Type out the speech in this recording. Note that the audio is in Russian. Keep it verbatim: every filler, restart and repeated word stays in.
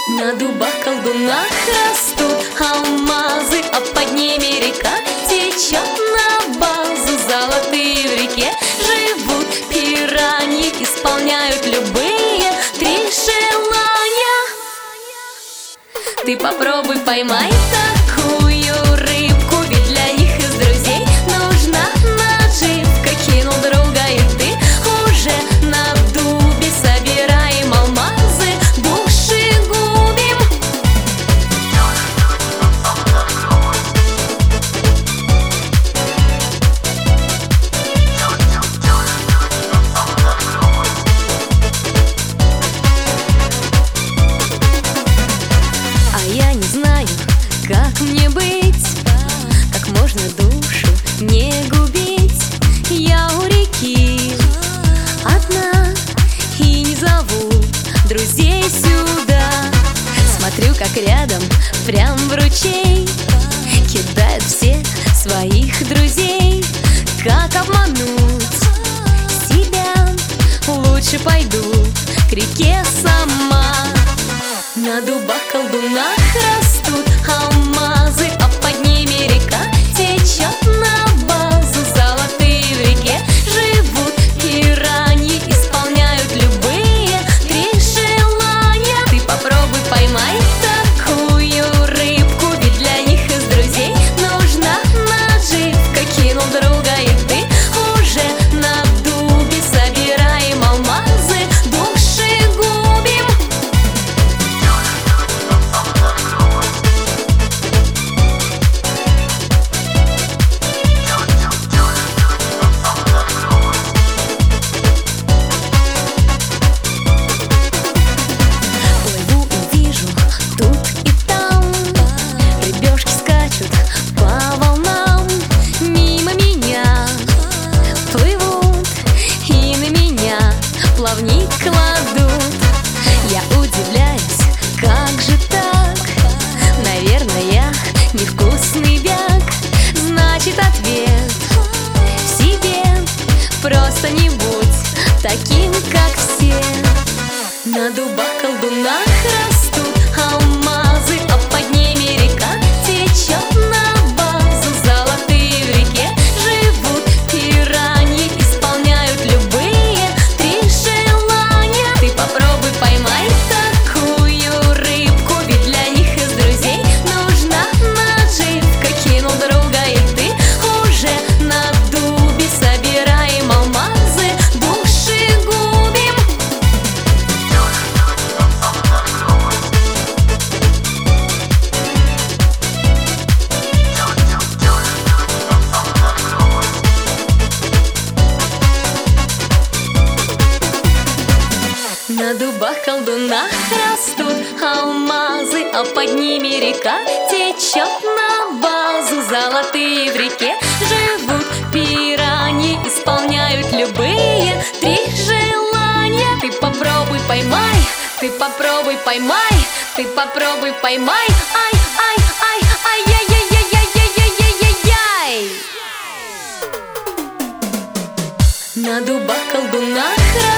На дубах колдунах растут алмазы, а под ними река течет на базу. Золотые в реке живут пираньи, исполняют любые три желания. Ты попробуй поймай такую рыбку, ведь для них из друзей нужна наживка. Кинул друга и ты уже на дубе, собираем алмазы, душегубим. А я не знаю, как мне быть, как можно душу не губить. Я у реки одна и не зову друзей сюда. Смотрю, как рядом, прям в ручей, кидают все своих друзей. Как обмануть себя? Лучше пойду к реке сама. На дубах колдунах растут алмазы, а под ними река течет на базу. Золотые в реке живут пираньи, исполняют любые три желания. Ты попробуй поймай такую рыбку, ведь для них из друзей нужна наживка. Кинул друга и ты уже на дубе, собираем алмазы, душегубим. Плавник кладут. Я удивляюсь, как же так? Наверное, я невкусный бяк. Значит, ответ в себе: просто не будь таким, как все. На дубах колдунах растут алмазы, а под ними река течет на базу. Золотые в реке живут пираньи, исполняют любые три желания. Ты попробуй поймай такую рыбку, ведь для них из друзей нужна наживка. Кинул друга и ты уже на дубе, собираем алмазы, душегубим. На дубах колдунах растут алмазы, а под ними река течет на базу. Золотые в реке живут пираньи, исполняют любые три желания. Ты попробуй поймай, ты попробуй поймай, ты попробуй поймай. Ай, ай, ай, ай, яй, яй, яй, яй, яй, яй, яй, яй. На дубах колдунах